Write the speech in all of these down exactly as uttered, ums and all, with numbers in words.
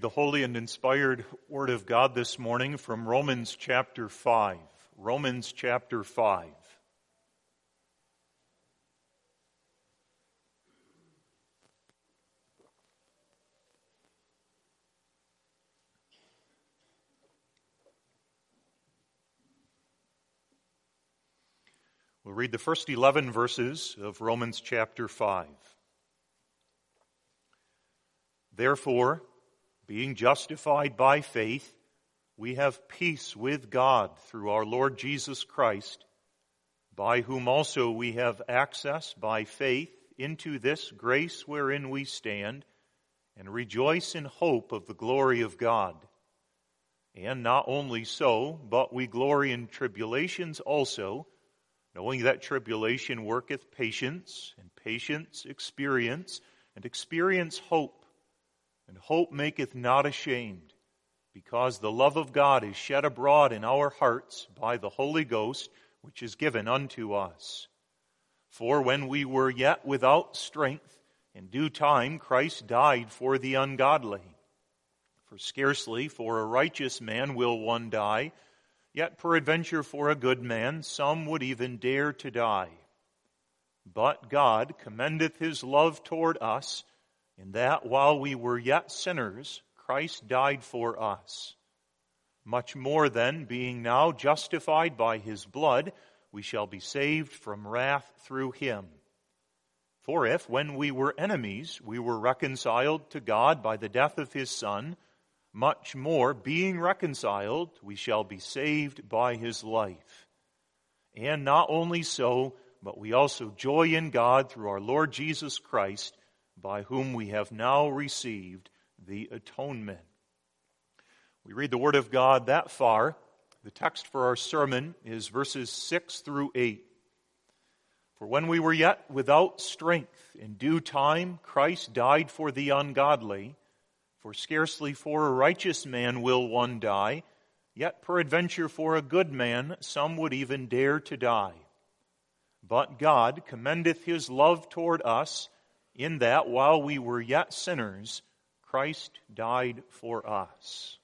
the holy and inspired Word of God this morning from Romans chapter five. Romans chapter five. We'll read the first eleven verses of Romans chapter five. Therefore, being justified by faith, we have peace with God through our Lord Jesus Christ, by whom also we have access by faith into this grace wherein we stand, and rejoice in hope of the glory of God. And not only so, but we glory in tribulations also, knowing that tribulation worketh patience, and patience experience, and experience hope. And hope maketh not ashamed, because the love of God is shed abroad in our hearts by the Holy Ghost, which is given unto us. For when we were yet without strength, in due time Christ died for the ungodly. For scarcely for a righteous man will one die, yet peradventure for a good man some would even dare to die. But God commendeth his love toward us, in that while we were yet sinners, Christ died for us. Much more then, being now justified by his blood, we shall be saved from wrath through him. For if, when we were enemies, we were reconciled to God by the death of his Son, much more, being reconciled, we shall be saved by his life. And not only so, but we also joy in God through our Lord Jesus Christ, by whom we have now received the atonement. We read the Word of God that far. The text for our sermon is verses six through eight. For when we were yet without strength, in due time Christ died for the ungodly. For scarcely for a righteous man will one die, yet peradventure for a good man some would even dare to die. But God commendeth his love toward us, in that while we were yet sinners, Christ died for us.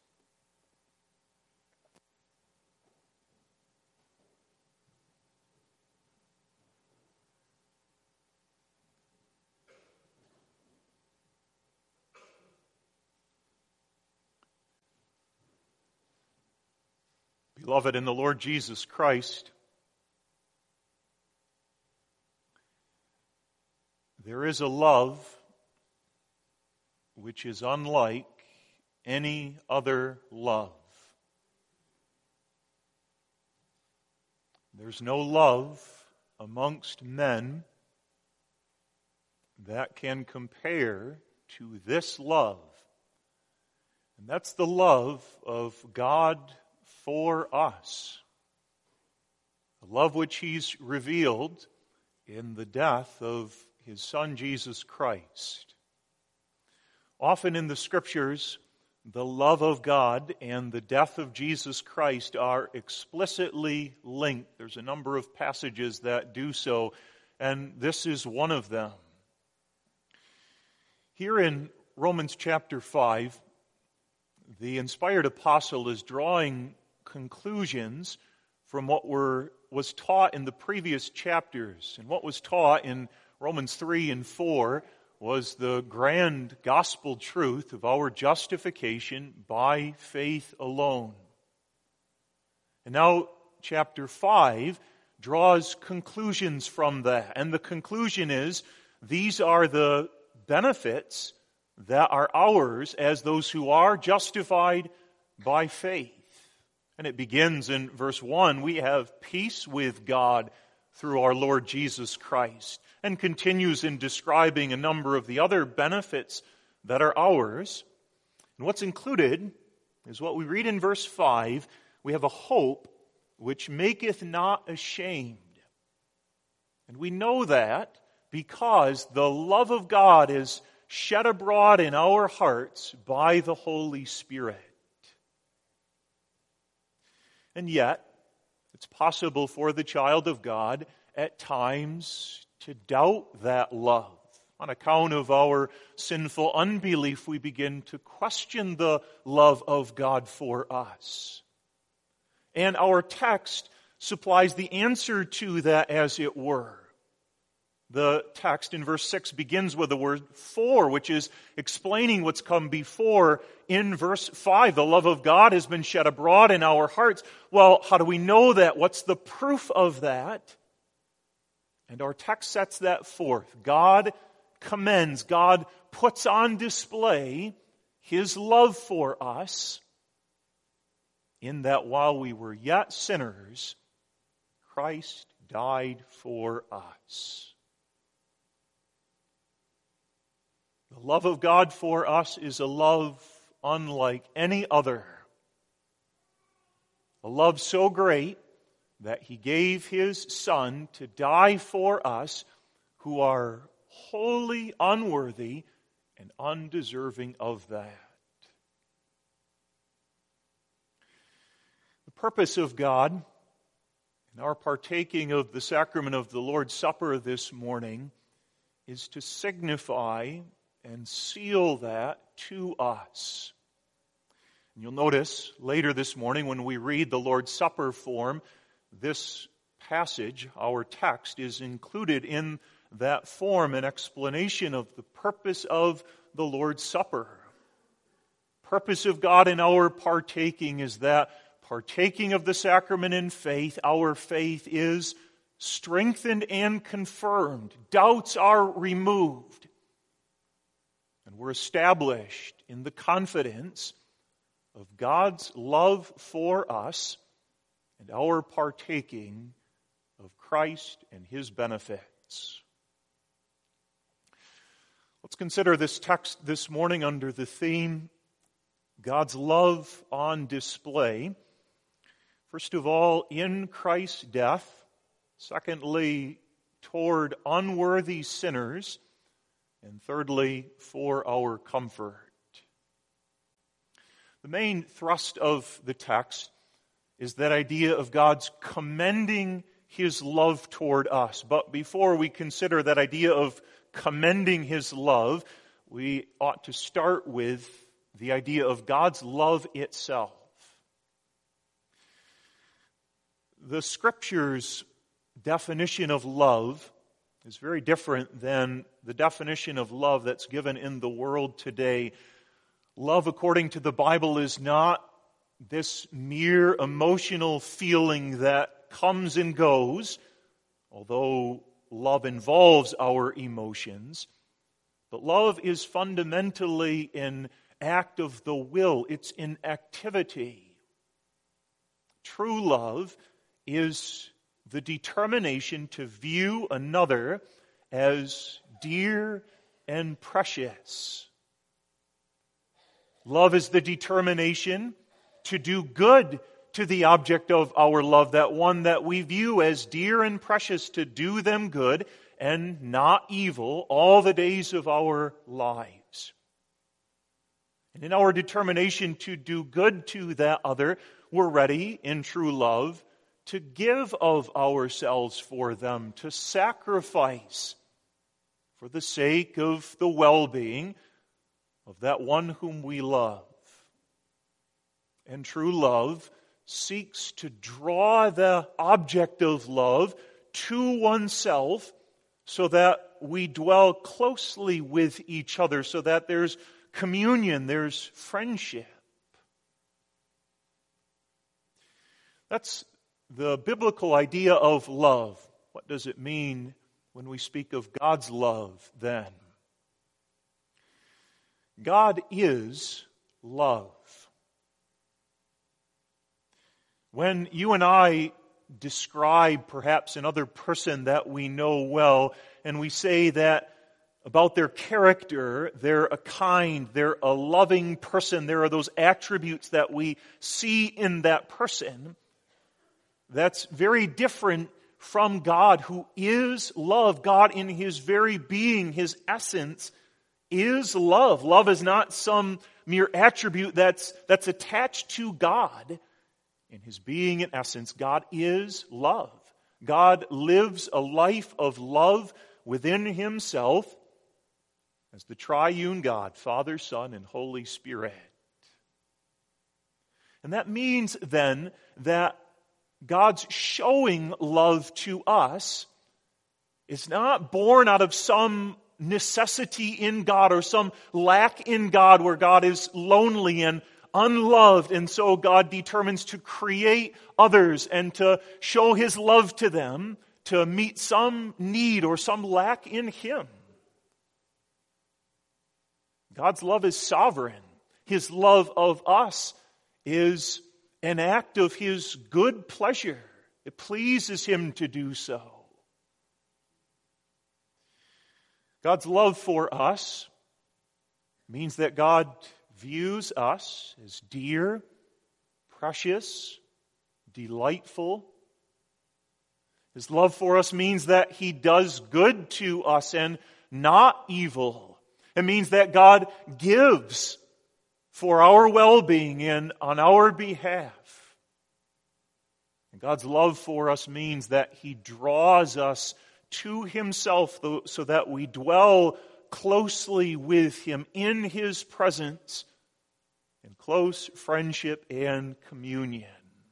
Beloved in the Lord Jesus Christ, there is a love which is unlike any other love. There's no love amongst men that can compare to this love. And that's the love of God for us. The love which he's revealed in the death of his Son, Jesus Christ. Often in the Scriptures, the love of God and the death of Jesus Christ are explicitly linked. There's a number of passages that do so, and this is one of them. Here in Romans chapter five, the inspired apostle is drawing conclusions from what were was taught in the previous chapters. And what was taught in Romans three and four was the grand gospel truth of our justification by faith alone. And now chapter five draws conclusions from that. And the conclusion is, these are the benefits that are ours as those who are justified by faith. And it begins in verse one, we have peace with God through our Lord Jesus Christ, and continues in describing a number of the other benefits that are ours. And what's included is what we read in verse five, we have a hope which maketh not ashamed. And we know that because the love of God is shed abroad in our hearts by the Holy Spirit. And yet, it's possible for the child of God at times to doubt that love. On account of our sinful unbelief, we begin to question the love of God for us. And our text supplies the answer to that, as it were. The text in verse six begins with the word for, which is explaining what's come before. In verse five, the love of God has been shed abroad in our hearts. Well, how do we know that? What's the proof of that? And our text sets that forth. God commends, God puts on display His love for us in that while we were yet sinners, Christ died for us. The love of God for us is a love unlike any other. A love so great that He gave His Son to die for us who are wholly unworthy and undeserving of that. The purpose of God in our partaking of the sacrament of the Lord's Supper this morning is to signify and seal that to us. And you'll notice later this morning when we read the Lord's Supper form, this passage, our text, is included in that form, an explanation of the purpose of the Lord's Supper. Purpose of God in our partaking is that partaking of the sacrament in faith, our faith is strengthened and confirmed. Doubts are removed. And we're established in the confidence of God's love for us and our partaking of Christ and His benefits. Let's consider this text this morning under the theme, God's love on display. First of all, in Christ's death. Secondly, toward unworthy sinners. And thirdly, for our comfort. The main thrust of the text is that idea of God's commending His love toward us. But before we consider that idea of commending His love, we ought to start with the idea of God's love itself. The Scripture's definition of love is very different than the definition of love that's given in the world today. Love, according to the Bible, is not this mere emotional feeling that comes and goes, although love involves our emotions. But love is fundamentally an act of the will. It's an activity. True love is the determination to view another as dear and precious. Love is the determination to do good to the object of our love, that one that we view as dear and precious, to do them good and not evil all the days of our lives. And in our determination to do good to that other, we're ready in true love to give of ourselves for them, to sacrifice for the sake of the well-being of that one whom we love. And true love seeks to draw the object of love to oneself so that we dwell closely with each other, so that there's communion, there's friendship. That's the biblical idea of love. What does it mean when we speak of God's love then? God is love. When you and I describe perhaps another person that we know well, and we say that about their character, they're a kind, they're a loving person, there are those attributes that we see in that person, that's very different from God, who is love. God in His very being, His essence, is love. Love is not some mere attribute that's, that's attached to God. In His being and essence, God is love. God lives a life of love within Himself, as the triune God, Father, Son, and Holy Spirit. And that means then that God's showing love to us is not born out of some necessity in God or some lack in God where God is lonely and unloved, and so God determines to create others and to show His love to them to meet some need or some lack in Him. God's love is sovereign. His love of us is an act of His good pleasure. It pleases Him to do so. God's love for us means that God views us as dear, precious, delightful. His love for us means that He does good to us and not evil. It means that God gives for our well-being and on our behalf. And God's love for us means that He draws us to Himself so that we dwell closely with Him in His presence in close friendship and communion.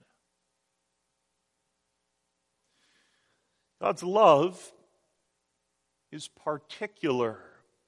God's love is particular.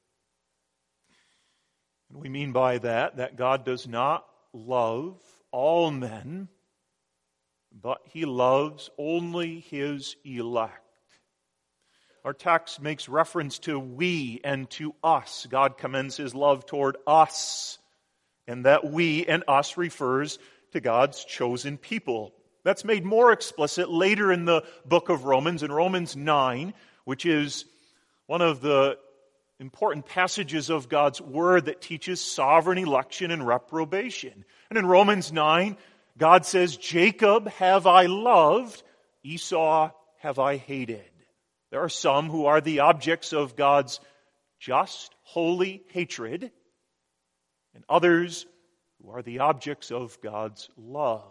And we mean by that that God does not love all men, but He loves only His elect. Our text makes reference to we and to us. God commends His love toward us, and that we and us refers to God's chosen people. That's made more explicit later in the book of Romans, in Romans nine, which is one of the important passages of God's Word that teaches sovereign election and reprobation. And in Romans nine, God says, Jacob have I loved, Esau have I hated. There are some who are the objects of God's just, holy hatred, and others who are the objects of God's love.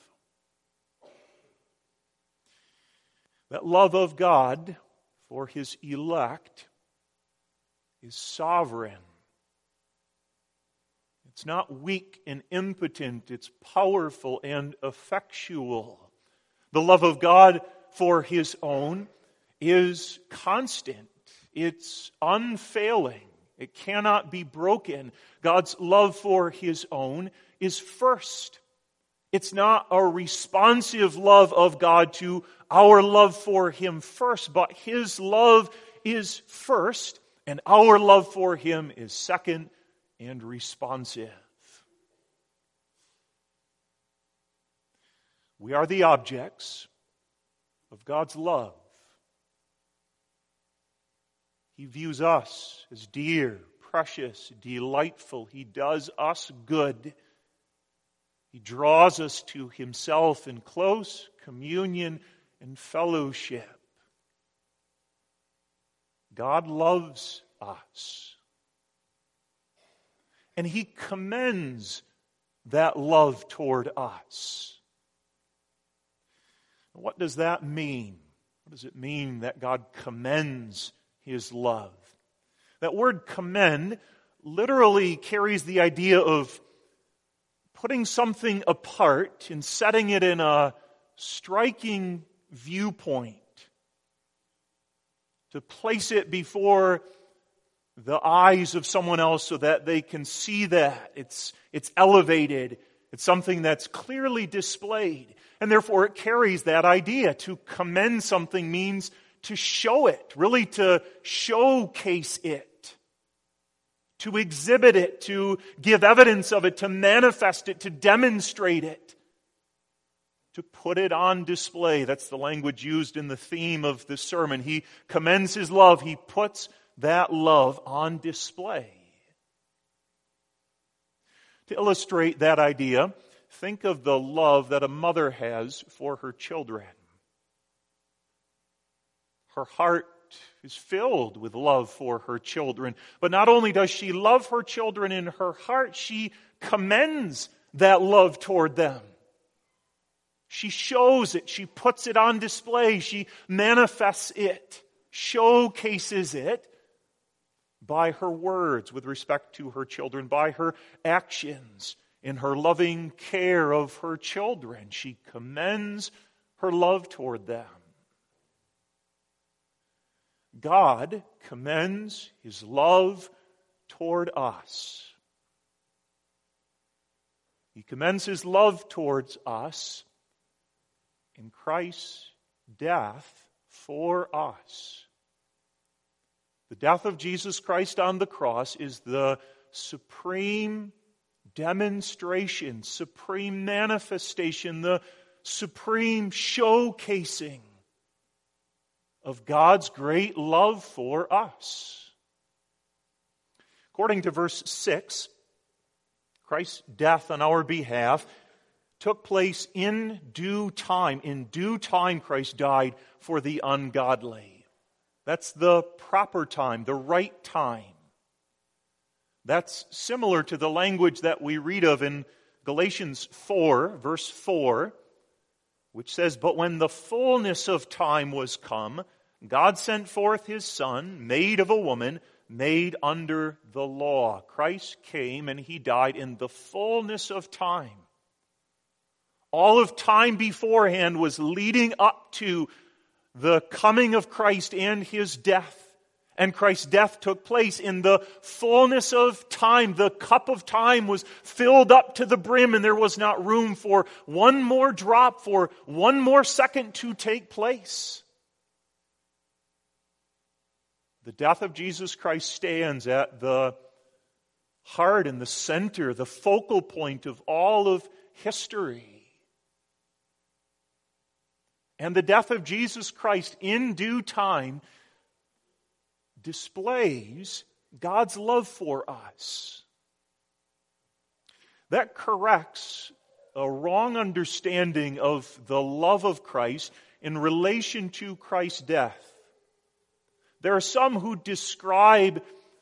That love of God for His elect is sovereign. It's not weak and impotent. It's powerful and effectual. The love of God for His own is constant. It's unfailing. It cannot be broken. God's love for His own is first. It's not a responsive love of God to our love for Him first, but His love is first, and our love for Him is second and responsive. We are the objects of God's love. He views us as dear, precious, delightful. He does us good. He draws us to Himself in close communion and fellowship. God loves us. And He commends that love toward us. What does that mean? What does it mean that God commends His love? That word commend literally carries the idea of putting something apart and setting it in a striking viewpoint. To place it before the eyes of someone else so that they can see that. It's, it's elevated. It's something that's clearly displayed. And therefore it carries that idea. To commend something means to show it, really to showcase it, to exhibit it, to give evidence of it, to manifest it, to demonstrate it, to put it on display. That's the language used in the theme of the sermon. He commends His love. He puts that love on display. To illustrate that idea, think of the love that a mother has for her children. Her heart is filled with love for her children. But not only does she love her children in her heart, she commends that love toward them. She shows it. She puts it on display. She manifests it, showcases it by her words with respect to her children, by her actions in her loving care of her children. She commends her love toward them. God commends His love toward us. He commends His love towards us in Christ's death for us. The death of Jesus Christ on the cross is the supreme demonstration, supreme manifestation, the supreme showcasing of God's great love for us. According to verse six, Christ's death on our behalf took place in due time. In due time, Christ died for the ungodly. That's the proper time, the right time. That's similar to the language that we read of in Galatians four, verse four, which says, "But when the fullness of time was come, God sent forth His Son, made of a woman, made under the law." Christ came and He died in the fullness of time. All of time beforehand was leading up to the coming of Christ and His death. And Christ's death took place in the fullness of time. The cup of time was filled up to the brim, and there was not room for one more drop, for one more second to take place. The death of Jesus Christ stands at the heart and the center, the focal point of all of history. And the death of Jesus Christ in due time displays God's love for us. That corrects a wrong understanding of the love of Christ in relation to Christ's death. There are some who describe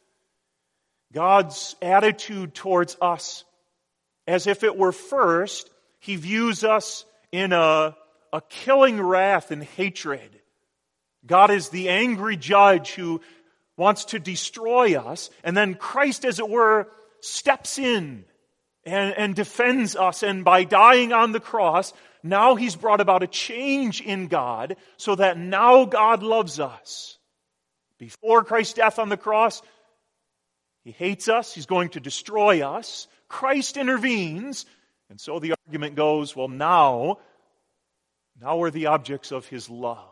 God's attitude towards us as if it were first, He views us in a A killing wrath and hatred. God is the angry judge who wants to destroy us, and then Christ, as it were, steps in and, and defends us, and by dying on the cross, now He's brought about a change in God, so that now God loves us. Before Christ's death on the cross, He hates us, He's going to destroy us. Christ intervenes, and so the argument goes, well, now Now we're the objects of His love.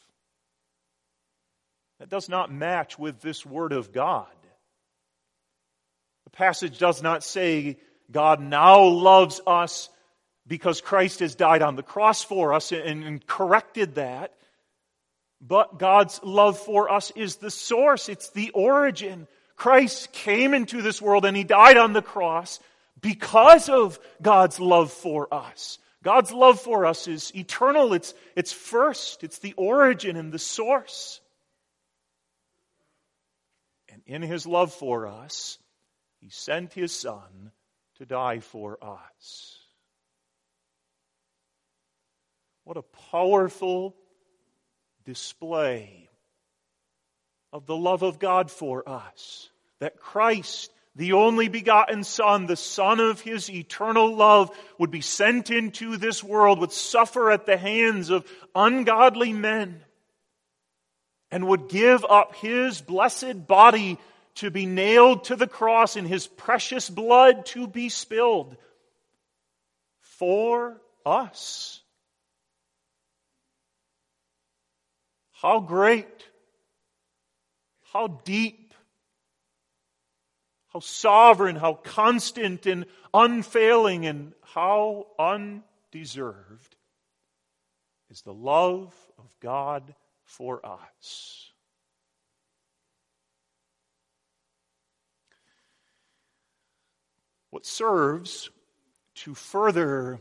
That does not match with this Word of God. The passage does not say God now loves us because Christ has died on the cross for us and, and corrected that. But God's love for us is the source. It's the origin. Christ came into this world and He died on the cross because of God's love for us. God's love for us is eternal. It's, it's first. It's the origin and the source. And in His love for us, He sent His Son to die for us. What a powerful display of the love of God for us. That Christ, the only begotten Son, the Son of His eternal love, would be sent into this world, would suffer at the hands of ungodly men, and would give up His blessed body to be nailed to the cross and His precious blood to be spilled for us. How great, how deep, how sovereign, how constant and unfailing, and how undeserved is the love of God for us. What serves to further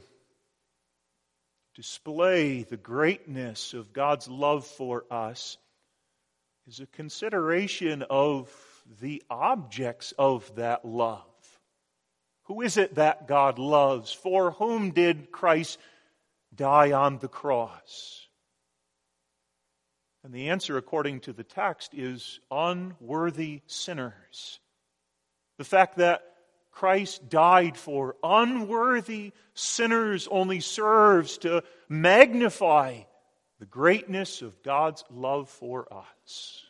display the greatness of God's love for us is a consideration of the objects of that love. Who is it that God loves? For whom did Christ die on the cross? And the answer, according to the text, is unworthy sinners. The fact that Christ died for unworthy sinners only serves to magnify the greatness of God's love for us.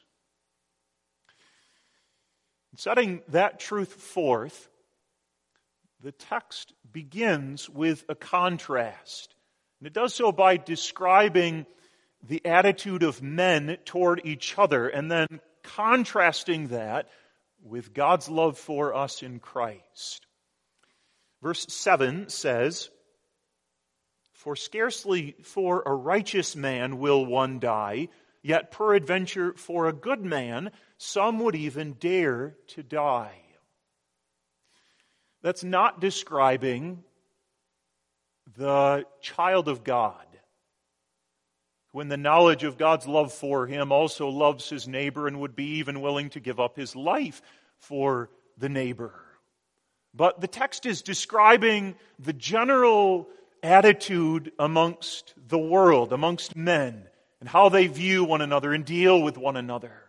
In setting that truth forth, the text begins with a contrast. And it does so by describing the attitude of men toward each other and then contrasting that with God's love for us in Christ. Verse seven says, "For scarcely for a righteous man will one die, yet peradventure for a good man some would even dare to die." That's not describing the child of God, who in the knowledge of God's love for him also loves his neighbor and would be even willing to give up his life for the neighbor. But the text is describing the general attitude amongst the world, amongst men, and how they view one another and deal with one another.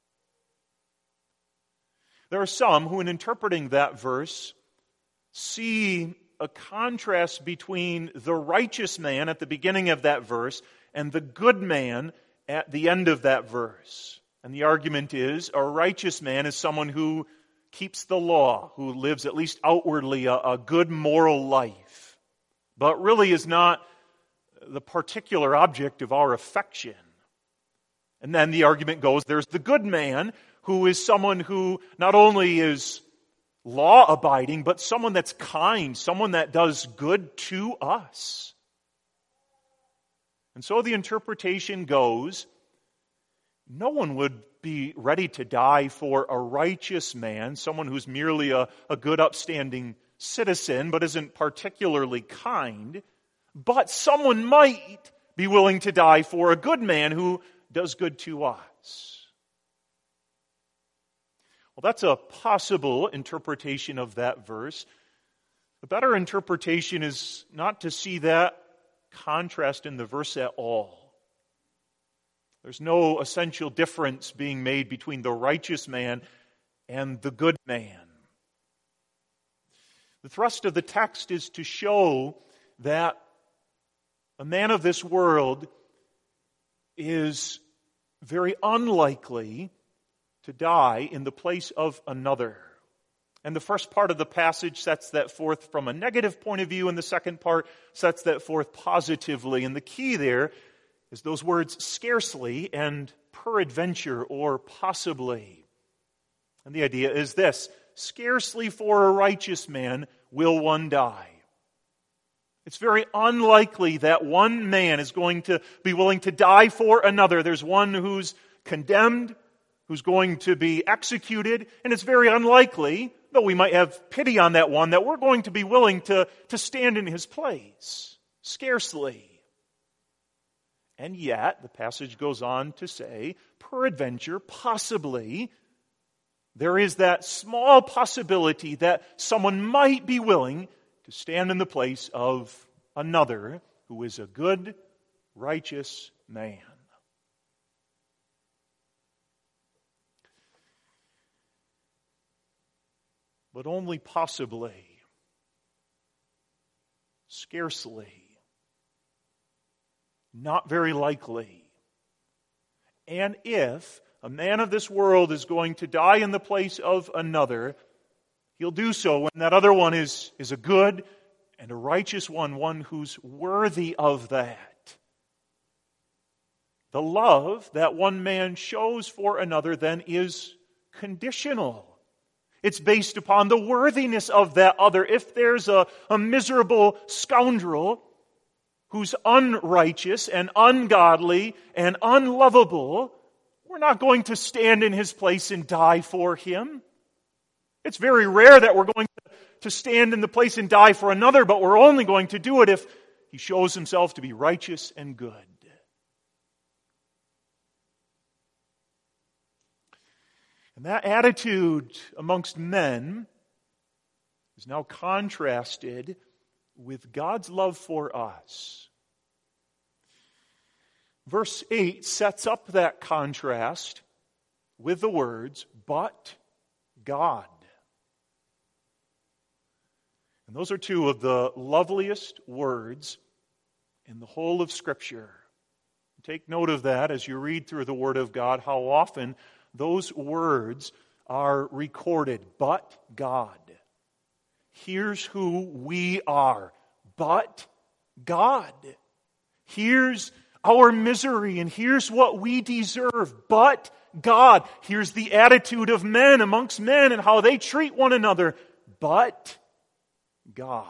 There are some who, in interpreting that verse, see a contrast between the righteous man at the beginning of that verse and the good man at the end of that verse. And the argument is, a righteous man is someone who keeps the law, who lives at least outwardly a, a good moral life, but really is not the particular object of our affection. And then the argument goes, there's the good man, who is someone who not only is law-abiding, but someone that's kind, someone that does good to us. And so the interpretation goes, no one would be ready to die for a righteous man, someone who's merely a, a good, upstanding citizen, but isn't particularly kind. But someone might be willing to die for a good man who does good to us. Well, that's a possible interpretation of that verse. The better interpretation is not to see that contrast in the verse at all. There's no essential difference being made between the righteous man and the good man. The thrust of the text is to show that a man of this world is very unlikely to die in the place of another. And the first part of the passage sets that forth from a negative point of view, and the second part sets that forth positively. And the key there is those words scarcely and peradventure or possibly. And the idea is this: scarcely for a righteous man will one die. It's very unlikely that one man is going to be willing to die for another. There's one who's condemned, who's going to be executed, and it's very unlikely, though we might have pity on that one, that we're going to be willing to, to stand in his place. Scarcely. And yet, the passage goes on to say, peradventure, possibly, there is that small possibility that someone might be willing to stand in the place of another who is a good, righteous man. But only possibly, scarcely, not very likely. And if a man of this world is going to die in the place of another, he'll do so when that other one is, is a good and a righteous one, one who's worthy of that. The love that one man shows for another then is conditional. It's based upon the worthiness of that other. If there's a, a miserable scoundrel who's unrighteous and ungodly and unlovable, we're not going to stand in his place and die for him. It's very rare that we're going to stand in the place and die for another, but we're only going to do it if he shows himself to be righteous and good. And that attitude amongst men is now contrasted with God's love for us. Verse eight sets up that contrast with the words, but God. And those are two of the loveliest words in the whole of Scripture. Take note of that as you read through the Word of God, how often those words are recorded. But God. Here's who we are. But God. Here's our misery, and here's what we deserve. But God. Here's the attitude of men amongst men and how they treat one another. But God.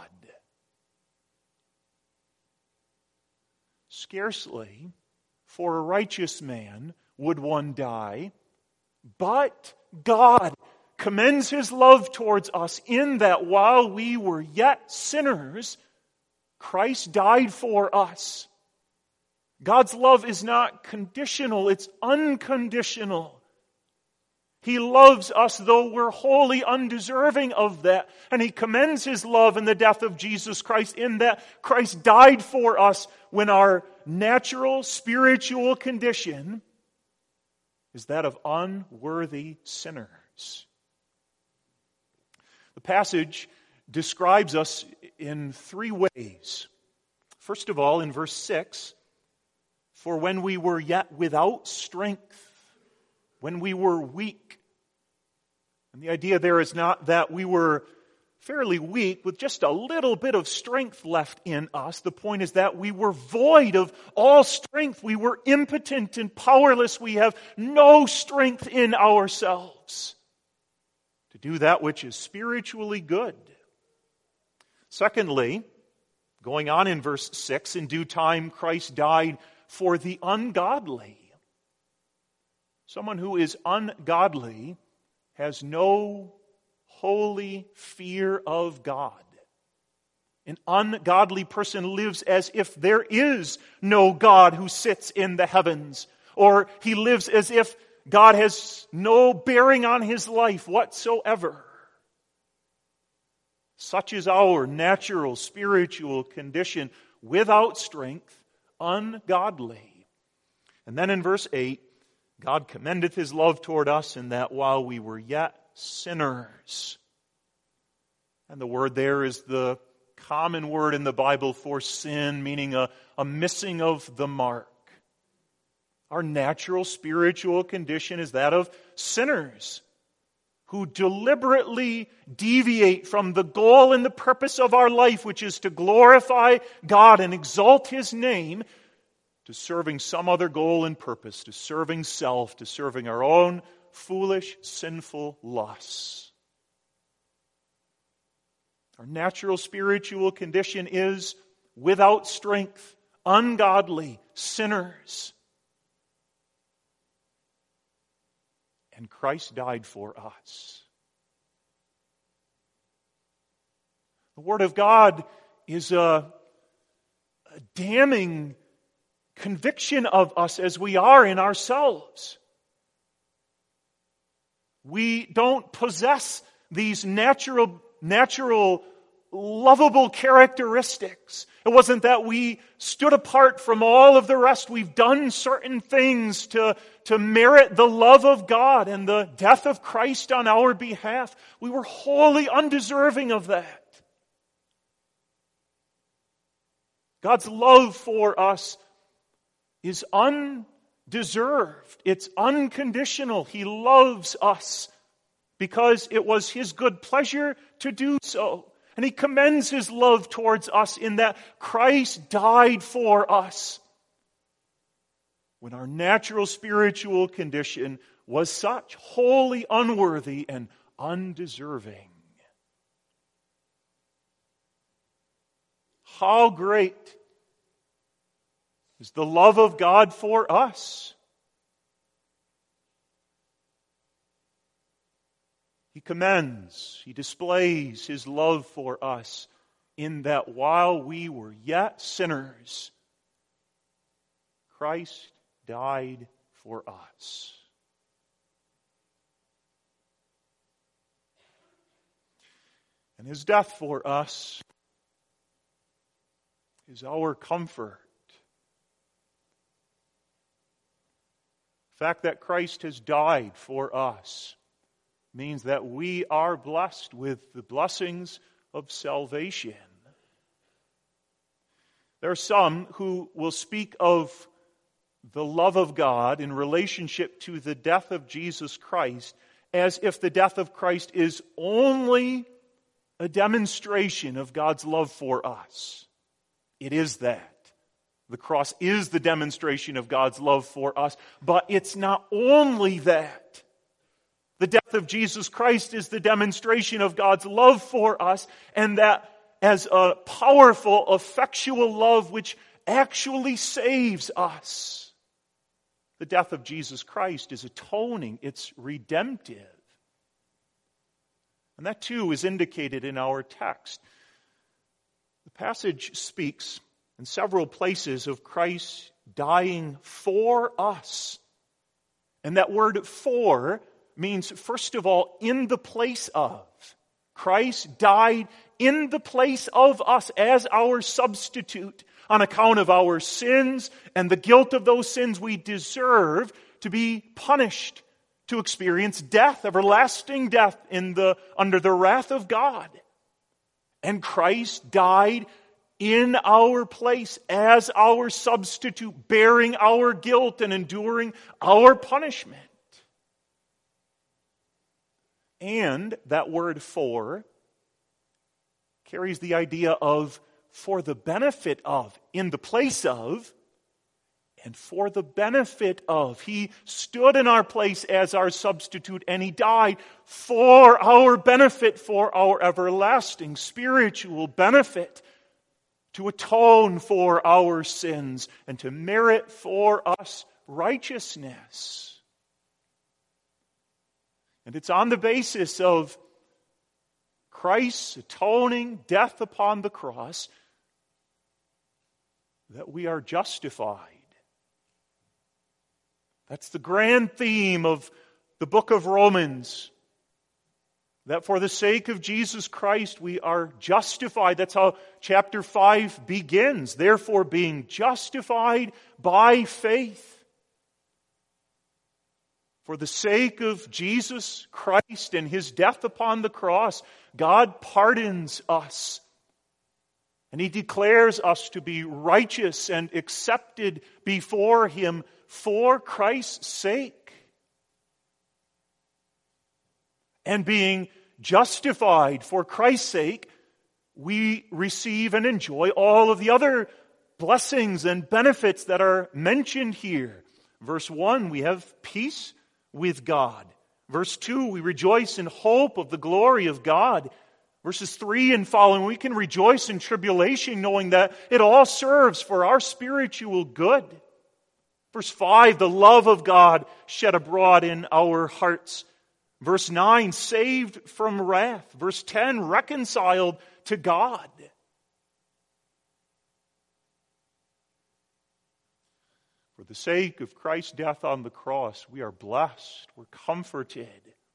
Scarcely for a righteous man would one die, but God commends His love towards us in that while we were yet sinners, Christ died for us. God's love is not conditional, it's unconditional. He loves us though we're wholly undeserving of that. And He commends His love in the death of Jesus Christ in that Christ died for us when our natural spiritual condition is that of unworthy sinners. The passage describes us in three ways. First of all, in verse six, for when we were yet without strength, when we were weak. And the idea there is not that we were fairly weak with just a little bit of strength left in us. The point is that we were void of all strength. We were impotent and powerless. We have no strength in ourselves to do that which is spiritually good. Secondly, going on in verse six, in due time Christ died for the ungodly. Someone who is ungodly has no holy fear of God. An ungodly person lives as if there is no God who sits in the heavens, or he lives as if God has no bearing on his life whatsoever. Such is our natural spiritual condition, without strength, ungodly. And then in verse eight, God commendeth His love toward us in that while we were yet sinners. And the word there is the common word in the Bible for sin, meaning a, a missing of the mark. Our natural spiritual condition is that of sinners who deliberately deviate from the goal and the purpose of our life, which is to glorify God and exalt His name, to serving some other goal and purpose, to serving self, to serving our own foolish, sinful lusts. Our natural spiritual condition is without strength, ungodly, sinners. And Christ died for us. The Word of God is a, a damning conviction of us as we are in ourselves. We don't possess these natural, natural, lovable characteristics. It wasn't that we stood apart from all of the rest. We've done certain things to, to merit the love of God and the death of Christ on our behalf. We were wholly undeserving of that. God's love for us is undeserved. It's unconditional. He loves us because it was His good pleasure to do so. And He commends His love towards us in that Christ died for us when our natural spiritual condition was such, wholly unworthy and undeserving. How great is the love of God for us. He commends, He displays His love for us in that while we were yet sinners, Christ died for us. And His death for us is our comfort. The fact that Christ has died for us means that we are blessed with the blessings of salvation. There are some who will speak of the love of God in relationship to the death of Jesus Christ as if the death of Christ is only a demonstration of God's love for us. It is that. The cross is the demonstration of God's love for us, but it's not only that. The death of Jesus Christ is the demonstration of God's love for us, and that as a powerful, effectual love which actually saves us. The death of Jesus Christ is atoning, it's redemptive. And that too is indicated in our text. The passage speaks in several places of Christ dying for us. And that word for means, first of all, in the place of. Christ died in the place of us as our substitute on account of our sins and the guilt of those sins. We deserve to be punished, to experience death, everlasting death in the, under the wrath of God. And Christ died in our place as our substitute, bearing our guilt and enduring our punishment. And that word for carries the idea of for the benefit of, in the place of, and for the benefit of. He stood in our place as our substitute, and He died for our benefit, for our everlasting spiritual benefit, to atone for our sins and to merit for us righteousness. And it's on the basis of Christ's atoning death upon the cross that we are justified. That's the grand theme of the book of Romans. That for the sake of Jesus Christ we are justified. That's how chapter five begins. Therefore, being justified by faith. For the sake of Jesus Christ and His death upon the cross, God pardons us. And He declares us to be righteous and accepted before Him for Christ's sake. And being justified for Christ's sake, we receive and enjoy all of the other blessings and benefits that are mentioned here. Verse one, we have peace with God. Verse two, we rejoice in hope of the glory of God. Verses three and following, we can rejoice in tribulation, knowing that it all serves for our spiritual good. Verse five, the love of God shed abroad in our hearts. Verse nine, saved from wrath. Verse ten, reconciled to God. For the sake of Christ's death on the cross, we are blessed, we're comforted.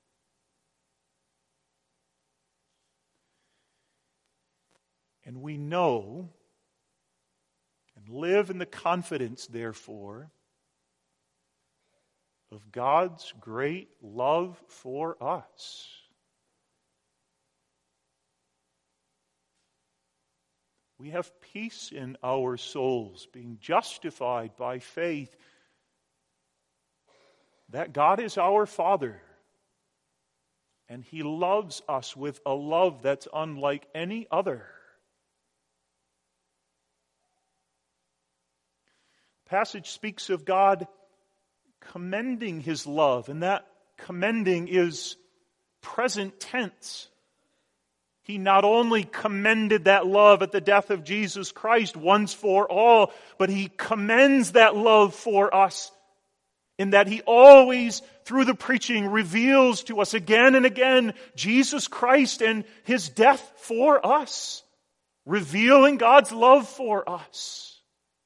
And we know and live in the confidence, therefore, of God's great love for us. We have peace in our souls, being justified by faith that God is our Father, and He loves us with a love that's unlike any other. The passage speaks of God commending His love, and that commending is present tense. He not only commended that love at the death of Jesus Christ once for all, but He commends that love for us in that He always, through the preaching, reveals to us again and again Jesus Christ and His death for us, revealing God's love for us.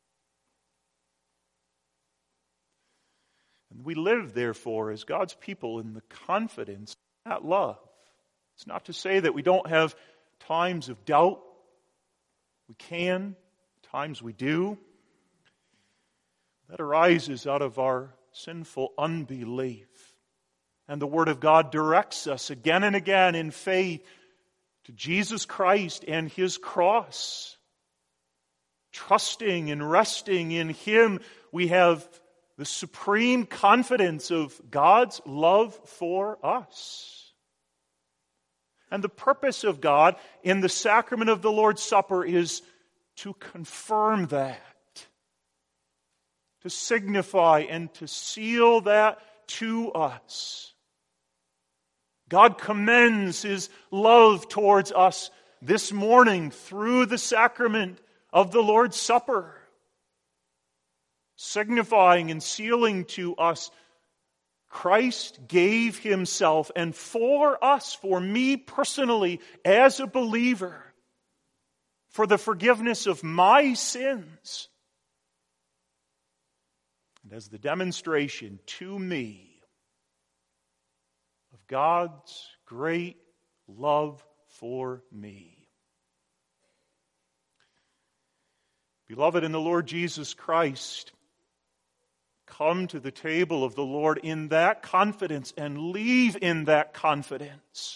And we live, therefore, as God's people in the confidence of that love. It's not to say that we don't have times of doubt. We can, times we do. That arises out of our sinful unbelief. And the Word of God directs us again and again in faith to Jesus Christ and His cross. Trusting and resting in Him, we have the supreme confidence of God's love for us. And the purpose of God in the sacrament of the Lord's Supper is to confirm that, to signify and to seal that to us. God commends His love towards us this morning through the sacrament of the Lord's Supper, signifying and sealing to us Christ gave Himself, and for us, for me personally, as a believer, for the forgiveness of my sins, and as the demonstration to me of God's great love for me. Beloved in the Lord Jesus Christ, come to the table of the Lord in that confidence and leave in that confidence.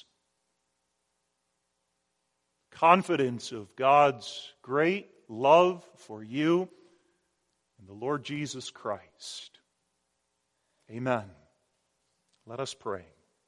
Confidence of God's great love for you and the Lord Jesus Christ. Amen. Let us pray.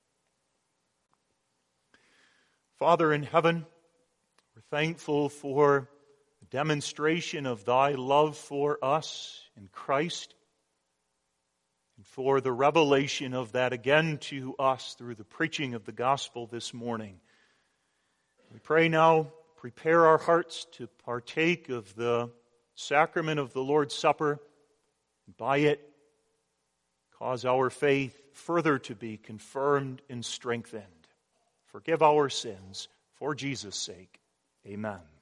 Father in heaven, we're thankful for the demonstration of Thy love for us in Christ, and for the revelation of that again to us through the preaching of the gospel this morning. We pray now, prepare our hearts to partake of the sacrament of the Lord's Supper, and by it cause our faith further to be confirmed and strengthened. Forgive our sins for Jesus' sake. Amen.